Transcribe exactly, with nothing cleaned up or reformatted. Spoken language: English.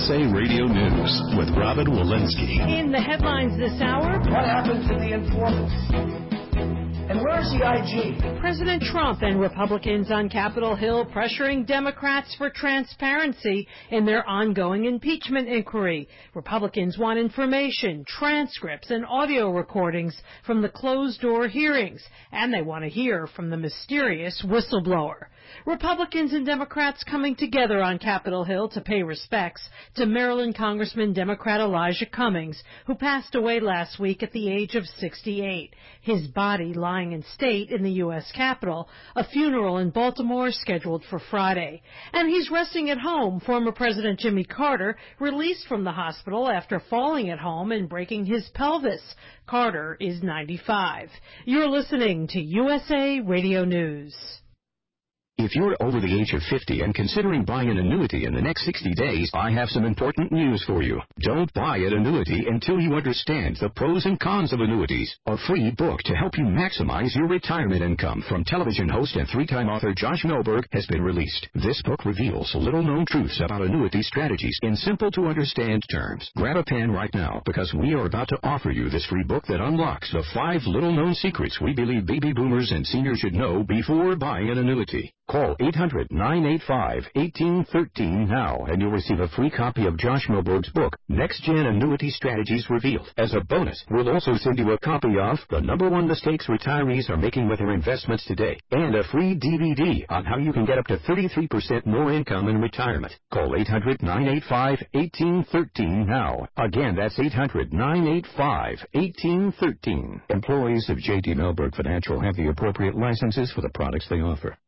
S A Radio News with Robin Walensky. In the headlines this hour, what happened to the informants? And where's the I G? President Trump and Republicans on Capitol Hill pressuring Democrats for transparency in their ongoing impeachment inquiry. Republicans want information, transcripts, and audio recordings from the closed-door hearings, and they want to hear from the mysterious whistleblower. Republicans and Democrats coming together on Capitol Hill to pay respects to Maryland Congressman Democrat Elijah Cummings, who passed away last week at the age of sixty-eight. His body lying in state in the U S Capitol, a funeral in Baltimore scheduled for Friday. And he's resting at home. Former President Jimmy Carter released from the hospital after falling at home and breaking his pelvis. Carter is ninety-five. You're listening to U S A Radio News. If you're over the age of fifty and considering buying an annuity in the next sixty days, I have some important news for you. Don't buy an annuity until you understand the pros and cons of annuities. A free book to help you maximize your retirement income from television host and three-time author Josh Milberg has been released. This book reveals little-known truths about annuity strategies in simple-to-understand terms. Grab a pen right now because we are about to offer you this free book that unlocks the five little-known secrets we believe baby boomers and seniors should know before buying an annuity. Call eight hundred, nine eight five, one eight one three now, and you'll receive a free copy of Josh Milberg's book, Next Gen Annuity Strategies Revealed. As a bonus, we'll also send you a copy of The Number One Mistakes Retirees Are Making with Their Investments Today, and a free D V D on how you can get up to thirty-three percent more income in retirement. Call eight hundred, nine eight five, one eight one three now. Again, that's eight hundred, nine eight five, one eight one three. Employees of J D Milberg Financial have the appropriate licenses for the products they offer.